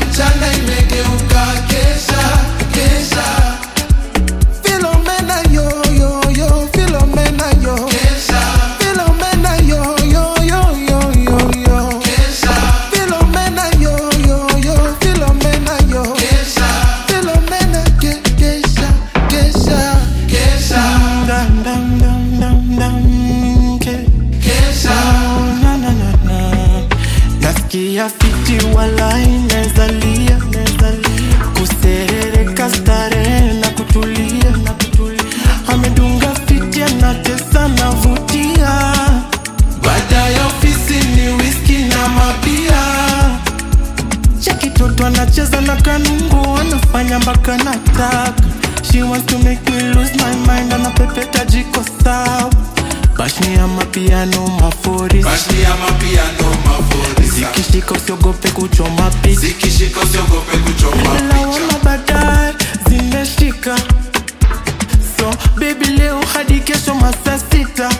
mchana imegeuka kesha, kesha. Philomena yo yo yo, Philomena yo kesha. Philomena yo yo yo yo yo yo kesha. Philomena yo yo yo, Philomena yo kesha. Philomena kesha, kesha, kesha. Dam dam dam dam dam kesha. Na na na na. Nasikia fiti walai nezalia, nezalia. Kuserereka starehe na kutulia, na kutulia. Amedunga fiti anatesa na vutia. Baada ya ofisi ni whisky na mabia. Cheki toto anacheza na kanungu, anafanya mpaka nataka. She wants to make me lose my mind, anapepeta jiko sawa. Bashni ya mapiano maforis, bashni ya mapiano maforis. Zikishika usiogope kuchoma picha, zikishika usiogope kuchoma picha. Lawama baadaye zimeshika. So baby leo hadi kesho masaa 6.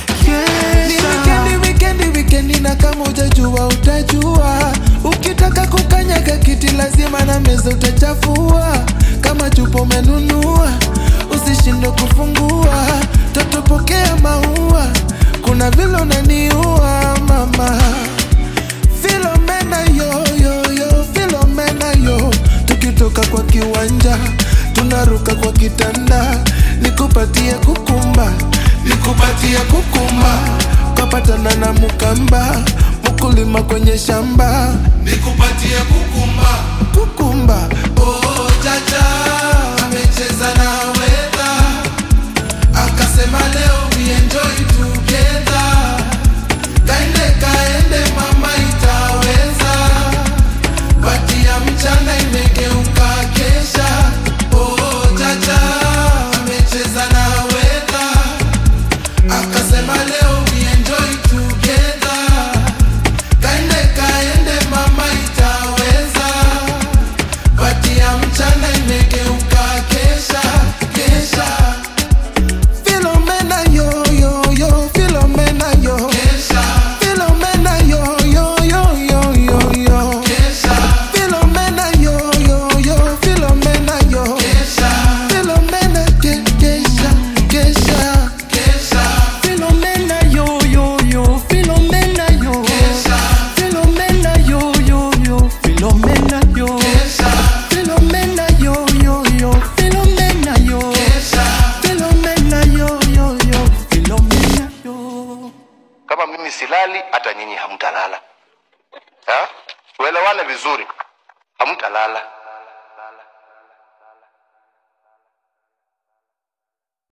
Ni weekendi na kama hujajua utajua. Ukitaka kukanyaga kiti lazima na meza utachafua. Kama chupa umenunua usishinde kufungua. Tatupokea maua, kuna vile unaniua mama. Philomena yo yo yo, Philomena yo. Tukitoka kwa kiwanja tunaruka kwa kitanda. Nikupatie kukumba, nikupatie kukumba. Kapatana na mukamba, mkulima kwenye shamba. Nikupatie kukumba, kukumba. Oh jaja amecheza na weta, akasema leo we enjoy together. Kaende mama itaweza. Bati ya mchana imegeuka kesha. Oh jaja amecheza na weta, akasema leo we enjoy together. Kaende mama itaweza. Bati ya mchana imegeuka kesha, kesha. Philomena yo yo yo, Philomena yo Kesha, Philomena yo yo yo yo yo yo kesha, Philomena yo yo yo, Philomena yo kesha, Philomena kesha, kesha. kesha, Philomena yo yo yo, Philomena yo kesha, Philomena yo yo yo, Philomena yo kesha, Philomena yo yo yo, Philomena yo kesha. Philomena yo yo yo, Philomena yo. Kama mimi silali, hata nyinyi hamtalala. Ha? Tuelewane vizuri. Hamtalala.